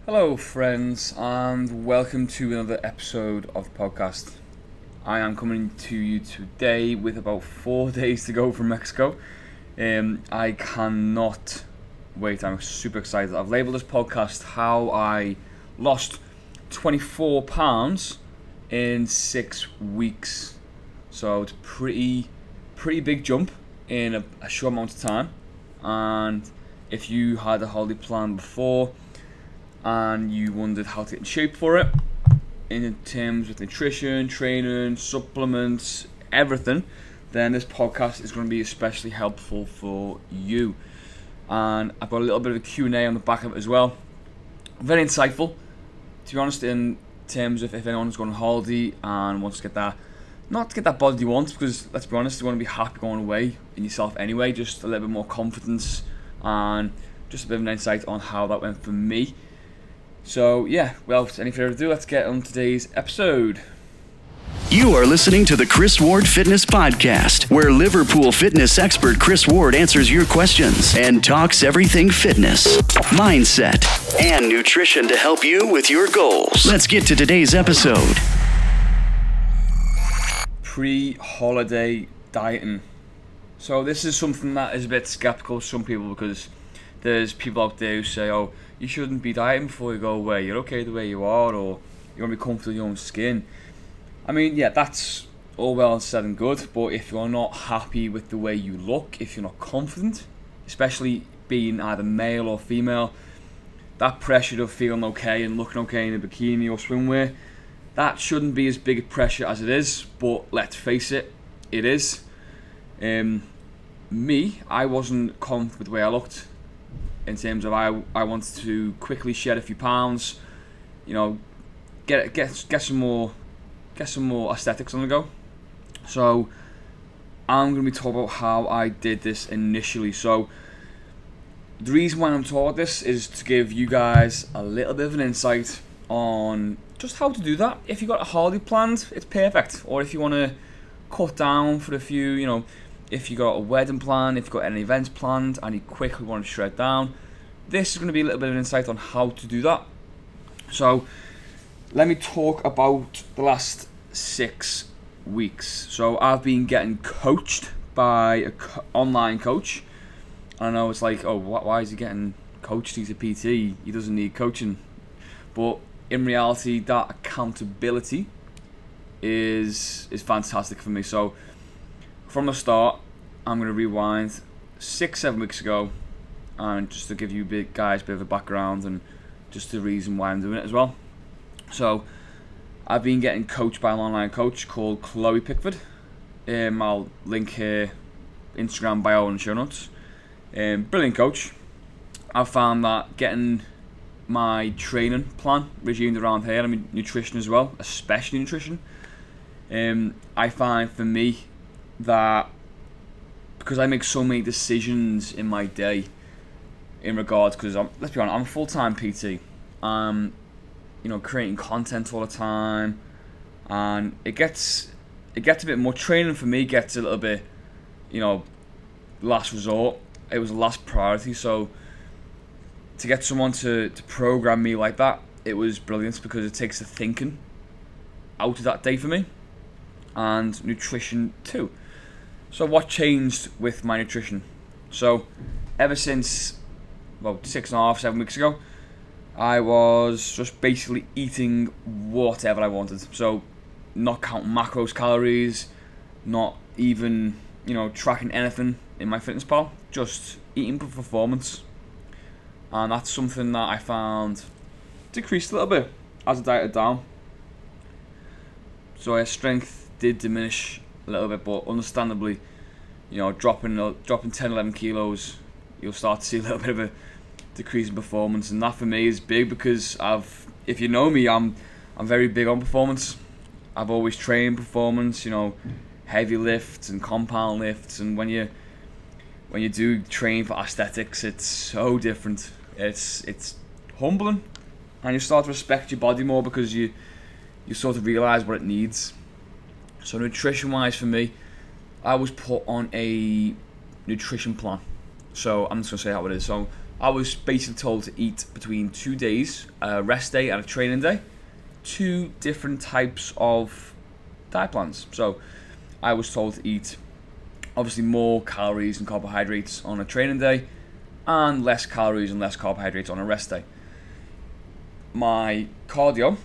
Hello, friends, and welcome to another episode of the podcast. I am coming to you today with about 4 days to go from Mexico. I cannot wait. I'm super excited. I've labelled this podcast how I lost 24 pounds in 6 weeks. So it's pretty big jump in a short amount of time. And if you had a holiday plan before and you wondered how to get in shape for it, in terms of nutrition, training, supplements, everything, then this podcast is going to be especially helpful for you. And I've got a little bit of a Q&A on the back of it as well. Very insightful, to be honest, in terms of if anyone's going on holiday and wants to get that, not to get that body you want, because let's be honest, you want to be happy going away in yourself anyway, just a little bit more confidence and just a bit of an insight on how that went for me. So yeah, well, without any further ado, let's get on today's episode. You are listening to the Chris Ward Fitness Podcast, where Liverpool fitness expert Chris Ward answers your questions and talks everything fitness, mindset, and nutrition to help you with your goals. Let's get to today's episode. Pre-holiday dieting. So this is something that is a bit skeptical to some people, because there's people out there who say, oh, you shouldn't be dieting before you go away. You're okay the way you are, or you're going to be comfortable in your own skin. I mean, yeah, that's all well said and good, but if you're not happy with the way you look, if you're not confident, especially being either male or female, that pressure of feeling okay and looking okay in a bikini or swimwear, that shouldn't be as big a pressure as it is, but let's face it, it is. I wasn't confident with the way I looked, in terms of I wanted to quickly shed a few pounds, you know, get some more aesthetics on the go. So I'm going to be talking about how I did this initially. So the reason why I'm talking about this is to give you guys a little bit of an insight on just how to do that. If you've got a holiday planned, it's perfect. Or if you want to cut down for a few, you know, if you got a wedding plan, if you've got any events planned and you quickly want to shred down, this is going to be a little bit of an insight on how to do that. So let me talk about the last 6 weeks. So I've been getting coached by an online coach. I know it's like, oh, why is he getting coached? He's a PT, he doesn't need coaching. But in reality, that accountability is fantastic for me. So from the start, I'm going to rewind 6-7 weeks ago, and just to give you guys a bit of a background and just the reason why I'm doing it as well. So I've been getting coached by an online coach called Chloe Pickford. I'll link her Instagram bio and show notes. Brilliant coach. I've found that getting my training plan regimed around her, I mean nutrition as well, especially nutrition, I find for me that because I make so many decisions in my day in regards, because let's be honest, I'm a full-time PT. Creating content all the time, and it gets a bit more. Training for me gets a little bit, last resort. It was the last priority. So to get someone to program me like that, it was brilliant, because it takes the thinking out of that day for me, and nutrition too. So what changed with my nutrition? So ever since about 6.5-7 weeks ago, I was just basically eating whatever I wanted. So not counting macros, calories, not even, tracking anything in MyFitnessPal, just eating for performance. And that's something that I found decreased a little bit as I dieted down. So strength did diminish a little bit, but understandably, dropping 10-11 kilos, you'll start to see a little bit of a decrease in performance, and that for me is big, because if you know me, I'm very big on performance. I've always trained performance, heavy lifts and compound lifts, and when you do train for aesthetics, it's so different. It's humbling, and you start to respect your body more, because you sort of realise what it needs. So nutrition wise for me, I was put on a nutrition plan. So I'm just going to say how it is. So I was basically told to eat between 2 days, a rest day and a training day, 2 different types of diet plans. So I was told to eat obviously more calories and carbohydrates on a training day and less calories and less carbohydrates on a rest day. My cardio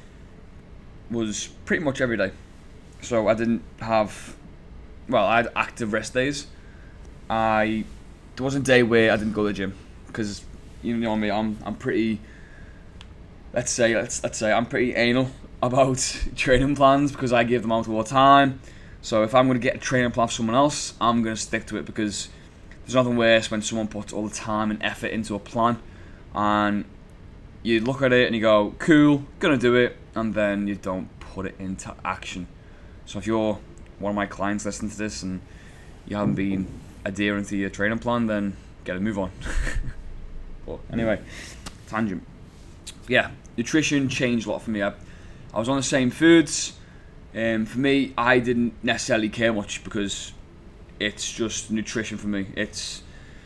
was pretty much every day. So I didn't have, I had active rest days. There wasn't a day where I didn't go to the gym, because you know me, I'm pretty, let's say I'm pretty anal about training plans, because I give them out all the time. So if I'm going to get a training plan for someone else, I'm going to stick to it, because there's nothing worse when someone puts all the time and effort into a plan and you look at it and you go, cool, gonna do it, and then you don't put it into action. So if you're one of my clients listening to this and you haven't been adhering to your training plan, then get a move on. But anyway, tangent. Yeah, nutrition changed a lot for me. I was on the same foods. For me, I didn't necessarily care much, because it's just nutrition for me. It's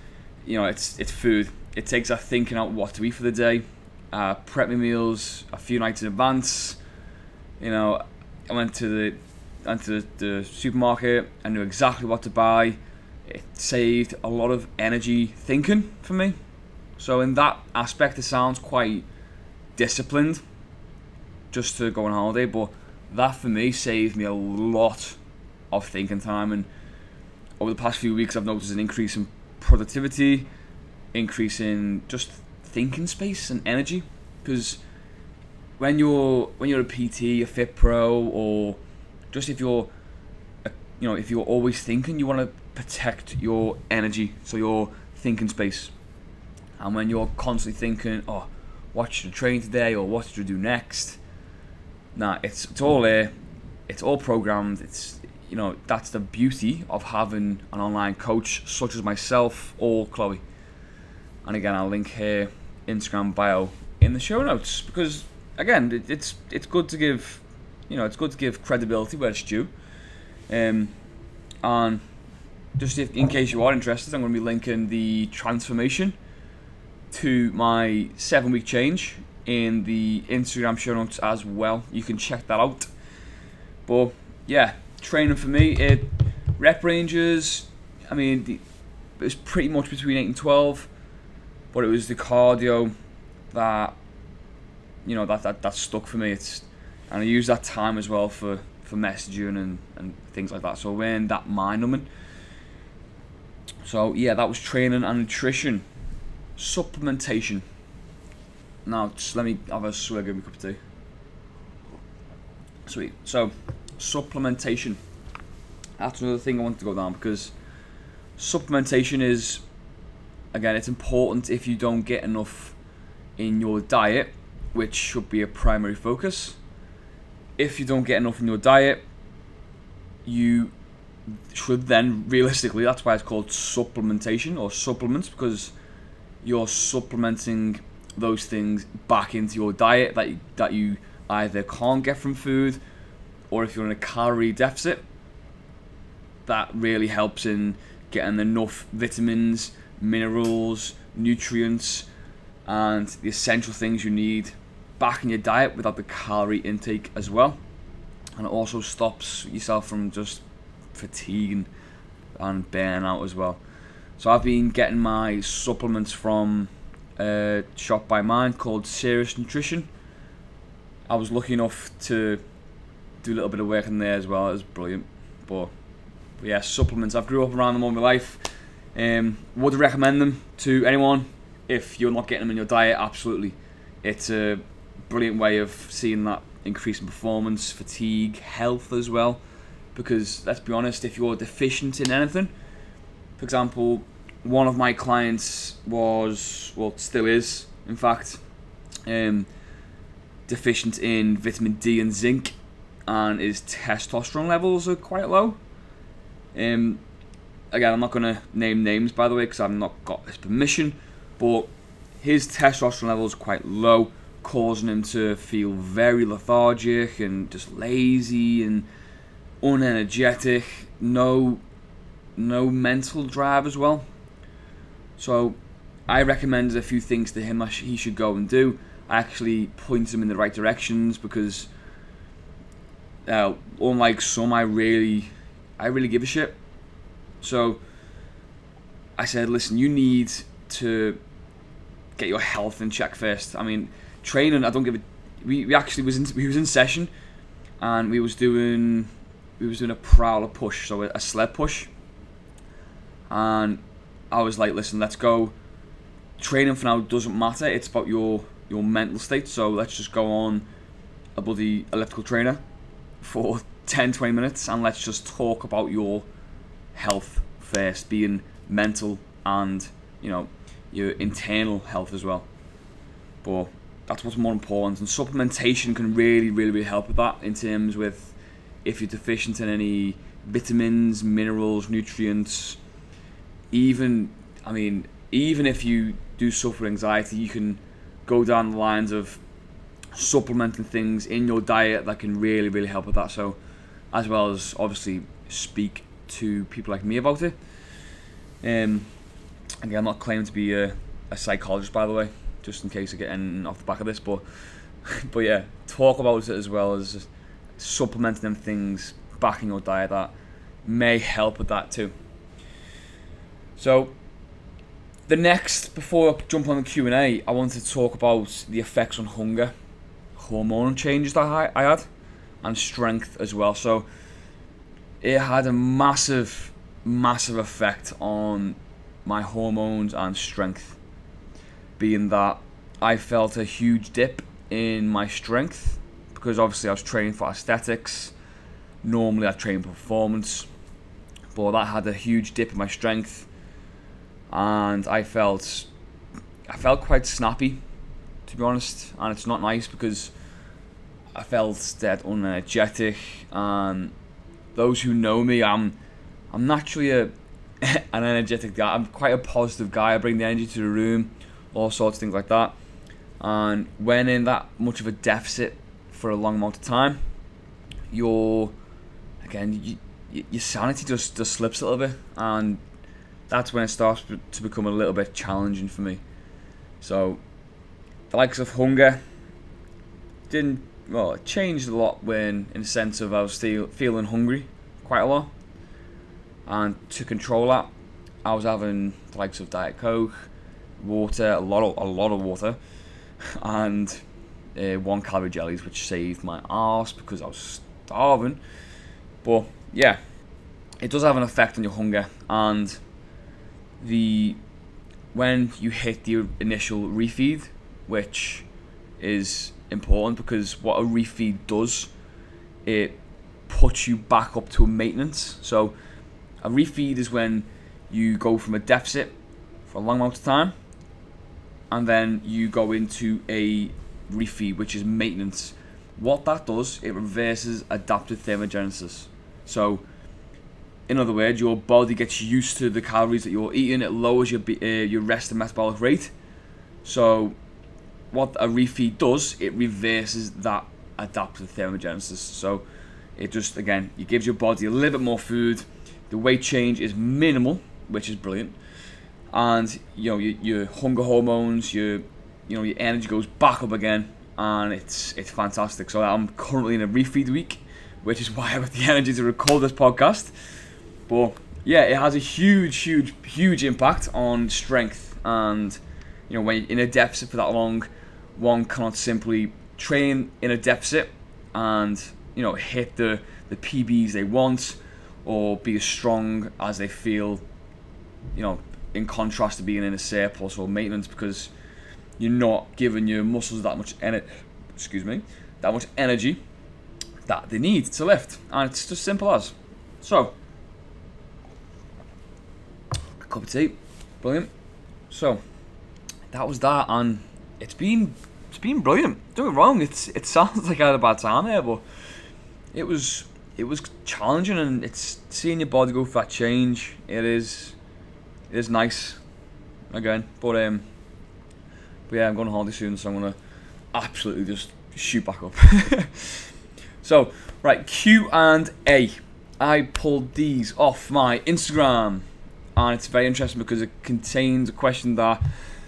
food. It takes a thinking out what to eat for the day. Prep my meals a few nights in advance. I went to the supermarket. I knew exactly what to buy. It saved a lot of energy thinking for me. So in that aspect, it sounds quite disciplined just to go on holiday, but that for me saved me a lot of thinking time. And over the past few weeks, I've noticed an increase in productivity, increase in just thinking space and energy. Because when you're a PT, a Fit Pro, or just if you're always thinking, you want to protect your energy, so your thinking space. And when you're constantly thinking, oh, what should I train today, or what should I do next? Nah, it's all there. It's all programmed. That's the beauty of having an online coach such as myself or Chloe. And again, I'll link her Instagram bio in the show notes, because again, it's good to give credibility where it's due. And just in case you are interested, I'm going to be linking the transformation to my 7-week change in the Instagram show notes as well. You can check that out. But yeah, training for me, rep ranges, it was pretty much between 8 and 12, but it was the cardio that that stuck for me. And I use that time as well for messaging and things like that. So when that mind numbing. So yeah, that was training and nutrition. Supplementation. Now just let me have a swig of my cup of tea. Sweet. So supplementation. That's another thing I want to go down, because supplementation is, again, it's important if you don't get enough in your diet, which should be a primary focus. If you don't get enough in your diet, you should then, realistically, that's why it's called supplementation or supplements, because you're supplementing those things back into your diet that you either can't get from food, or if you're in a calorie deficit, that really helps in getting enough vitamins, minerals, nutrients, and the essential things you need back in your diet without the calorie intake as well. And it also stops yourself from just fatiguing and burning out as well. So I've been getting my supplements from a shop by mine called Serious Nutrition. I was lucky enough to do a little bit of work in there as well. It was brilliant. But yeah, supplements, I've grew up around them all my life. Would recommend them to anyone if you're not getting them in your diet. Absolutely. It's a brilliant way of seeing that increase in performance, fatigue, health as well. Because let's be honest, if you're deficient in anything, for example, one of my clients still is, in fact, deficient in vitamin D and zinc, and his testosterone levels are quite low. Again, I'm not going to name names, by the way, because I've not got his permission, but his testosterone levels are quite low, causing him to feel very lethargic and just lazy and unenergetic, no mental drive as well. So I recommended a few things to him that he should go and do. I actually pointed him in the right directions because, unlike some, I really give a shit. So I said, listen, you need to get your health in check first. I mean, training, I don't give a. We actually was in session, and we was doing a prowler push, so a sled push, and I was like, listen, let's go. Training for now doesn't matter. It's about your mental state. So let's just go on a bloody elliptical trainer for 10-20 minutes, and let's just talk about your health first, being mental and your internal health as well. But that's what's more important, and supplementation can really help with that, in terms with if you're deficient in any vitamins, minerals, nutrients. Even if you do suffer anxiety, you can go down the lines of supplementing things in your diet that can really help with that. So, as well as obviously speak to people like me about it. Again, I'm not claiming to be a psychologist, by the way, just in case I get in off the back of this, but yeah, talk about it as well as supplementing them things back in your diet that may help with that too. So, before I jump on the Q&A, I wanted to talk about the effects on hunger, hormone changes that I had, and strength as well. So, it had a massive effect on my hormones and strength, being that I felt a huge dip in my strength, because obviously I was training for aesthetics. Normally I train for performance, but that had a huge dip in my strength, and I felt quite snappy, to be honest, and it's not nice because I felt dead unenergetic. And those who know me, I'm naturally an energetic guy. I'm quite a positive guy. I bring the energy to the room, all sorts of things like that. And when in that much of a deficit for a long amount of time, your sanity just slips a little bit, and that's when it starts to become a little bit challenging for me. So the likes of hunger it changed a lot, when in the sense of I was still feeling hungry quite a lot, and to control that, I was having the likes of Diet Coke, water, a lot of water, and 1 calorie jellies, which saved my arse because I was starving. But yeah, it does have an effect on your hunger, and when you hit the initial refeed, which is important, because what a refeed does, it puts you back up to a maintenance. So a refeed is when you go from a deficit for a long amount of time, and then you go into a refeed, which is maintenance. What that does, it reverses adaptive thermogenesis. So in other words, your body gets used to the calories that you're eating. It lowers your rest and metabolic rate. So what a refeed does, it reverses that adaptive thermogenesis. So it just, again, it gives your body a little bit more food. The weight change is minimal, which is brilliant. And your hunger hormones, your energy goes back up again, and it's fantastic. So I'm currently in a refeed week, which is why I've got the energy to record this podcast. But yeah, it has a huge impact on strength. And when you're in a deficit for that long, one cannot simply train in a deficit and hit the PBs they want, or be as strong as they feel, in contrast to being in a surplus or maintenance, because you're not giving your muscles that much energy that they need to lift. And it's just simple as. So, a cup of tea, brilliant. So that was that, and it's been brilliant. Don't get me wrong, it sounds like I had a bad time there, but it was challenging, and it's seeing your body go for that change. It is nice again, but yeah, I'm going on holiday soon, so I'm gonna absolutely just shoot back up. So right, Q&A. I pulled these off my Instagram, and it's very interesting because it contains a question that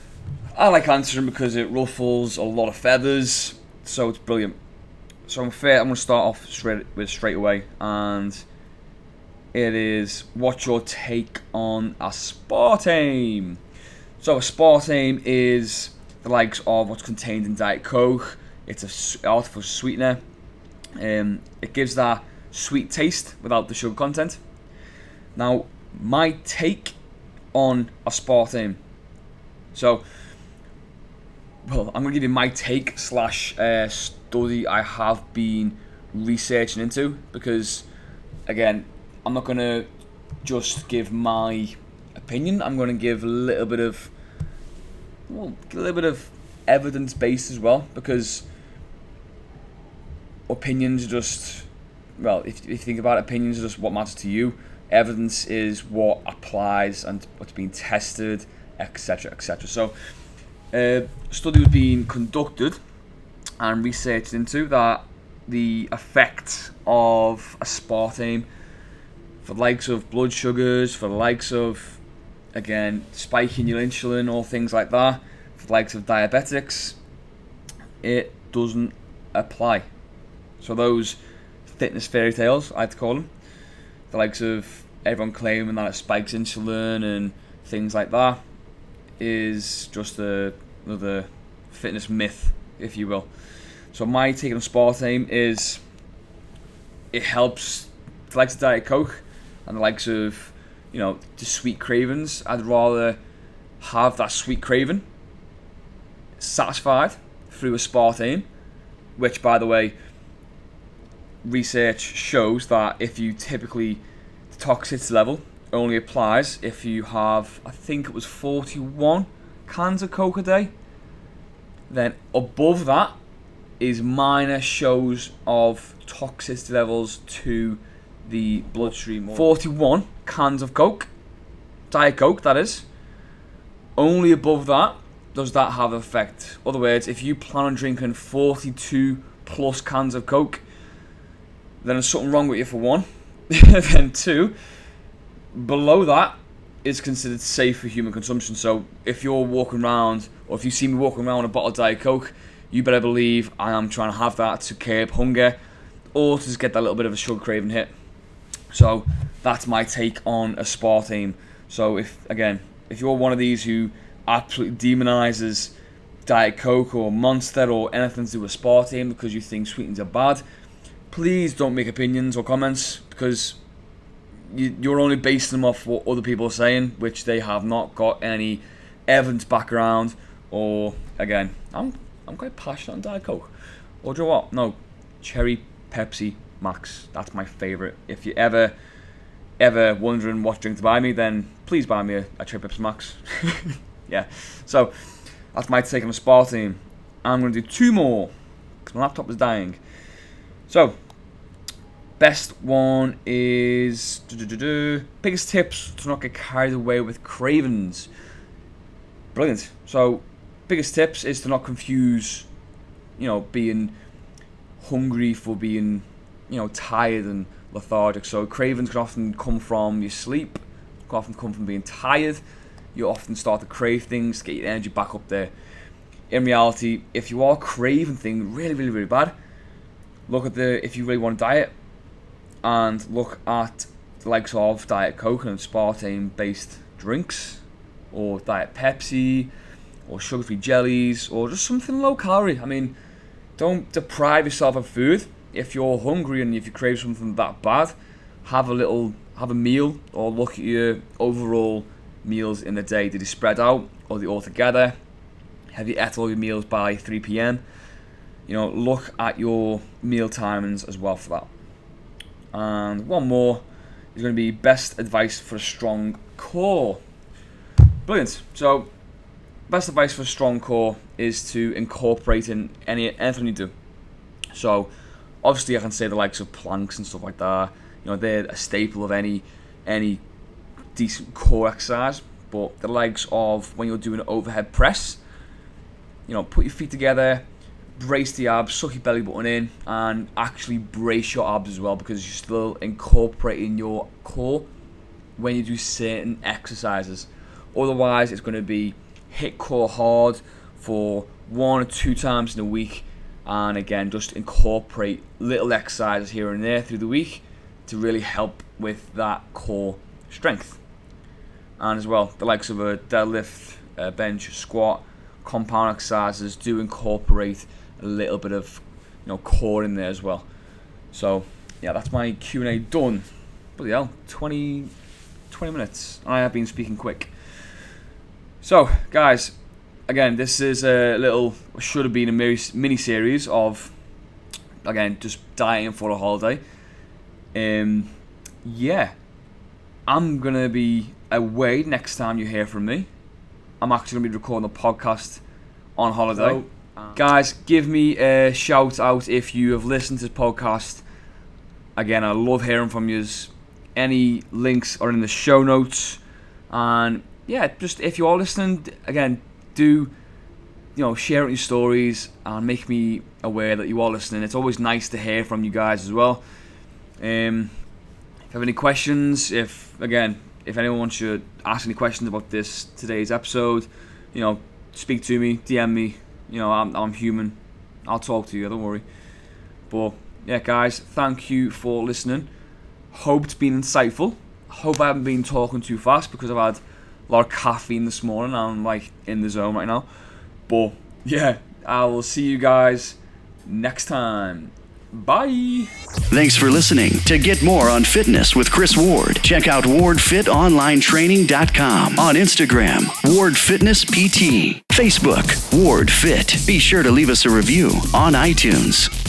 I like answering because it ruffles a lot of feathers, so it's brilliant. So I'm going to start off straight away, and it is, what's your take on aspartame? So aspartame is the likes of what's contained in Diet Coke. It's an artificial sweetener. It gives that sweet taste without the sugar content. Now, my take on aspartame. So, well, I'm going to give you my take / study I have been researching into, because, again, I'm not going to just give my opinion. I'm going to give a little bit of evidence based as well, because opinions are just, well, if you think about it, opinions are just what matters to you. Evidence is what applies and what's being tested, etc., etc. So, a study was being conducted and researched into that the effect of aspartame for the likes of blood sugars, for the likes of, again, spiking your insulin or things like that, for the likes of diabetics, it doesn't apply. So those fitness fairy tales, I like to call them, the likes of everyone claiming that it spikes insulin and things like that, is just another fitness myth, if you will. So my take on aspartame is it helps the likes of Diet Coke and the likes of, the sweet cravings. I'd rather have that sweet craving satisfied through aspartame, which, by the way, research shows that if you typically, the toxicity level only applies if you have, I think it was 41 cans of Coke a day. Then above that is minor shows of toxicity levels to the bloodstream. 41 cans of Coke, Diet Coke that is, only above that does that have an effect. In other words, if you plan on drinking 42 plus cans of Coke, then there's something wrong with you, for one. Then two, below that is considered safe for human consumption. So if you're walking around, or if you see me walking around with a bottle of Diet Coke, you better believe I am trying to have that to curb hunger or to just get that little bit of a sugar craving hit. So that's my take on aspartame. So if you're one of these who absolutely demonizes Diet Coke or Monster or anything to do with aspartame because you think sweeteners are bad, please don't make opinions or comments, because you're only basing them off what other people are saying, which they have not got any evidence background. Or, again, I'm quite passionate on Diet Coke. Or do you know what? No, Cherry Pepsi Max. That's my favourite. If you're ever wondering what drink to buy me, then please buy me a Cherry Pepsi Max. Yeah. So that's my take on aspartame. I'm going to do two more because my laptop is dying. So, best one is biggest tips to not get carried away with cravings. Brilliant. So, biggest tips is to not confuse, being hungry for being, tired and lethargic. So cravings can often come from your sleep, can often come from being tired. You often start to crave things to get your energy back up there. In reality, if you are craving things really, really, really bad, look at if you really want to diet, and look at the likes of Diet Coke and aspartame-based drinks, or Diet Pepsi, or sugar-free jellies, or just something low-calorie. I mean, don't deprive yourself of food. If you're hungry and if you crave something that bad, have a meal, or look at your overall meals in the day. Did they spread out, or are they all together? Have you ate all your meals by 3 p.m? Look at your meal timings as well for that. And one more is going to be best advice for a strong core. Brilliant. So, best advice for a strong core is to incorporate in anything you do. So, obviously I can say the likes of planks and stuff like that. They're a staple of any decent core exercise. But the likes of when you're doing an overhead press, put your feet together, brace the abs, suck your belly button in, and actually brace your abs as well, because you're still incorporating your core when you do certain exercises. Otherwise, it's going to be hit core hard for 1 or 2 times in a week, and again, just incorporate little exercises here and there through the week to really help with that core strength. And as well, the likes of a deadlift, bench, squat, compound exercises do incorporate a little bit of core in there as well. So yeah, that's my Q&A done. Bloody hell, 20 minutes. I have been speaking quick. So guys, again, this is should have been a mini series of, again, just dieting for a holiday. Yeah, I'm gonna be away next time you hear from me. I'm actually gonna be recording the podcast on holiday. Guys, give me a shout out if you have listened to this podcast. Again, I love hearing from you. Any links are in the show notes. And yeah, just if you are listening, again, do share your stories and make me aware that you are listening. It's always nice to hear from you guys as well. If you have any questions, if anyone wants to ask any questions about today's episode, speak to me, DM me. I'm human. I'll talk to you, don't worry. But yeah, guys, thank you for listening. Hope it's been insightful. Hope I haven't been talking too fast because I've had a lot of caffeine this morning. I'm in the zone right now. But yeah, I will see you guys next time. Bye. Thanks for listening. To get more on fitness with Chris Ward, check out wardfitonlinetraining.com. On Instagram, Ward Fitness PT. Facebook, Ward Fit. Be sure to leave us a review on iTunes.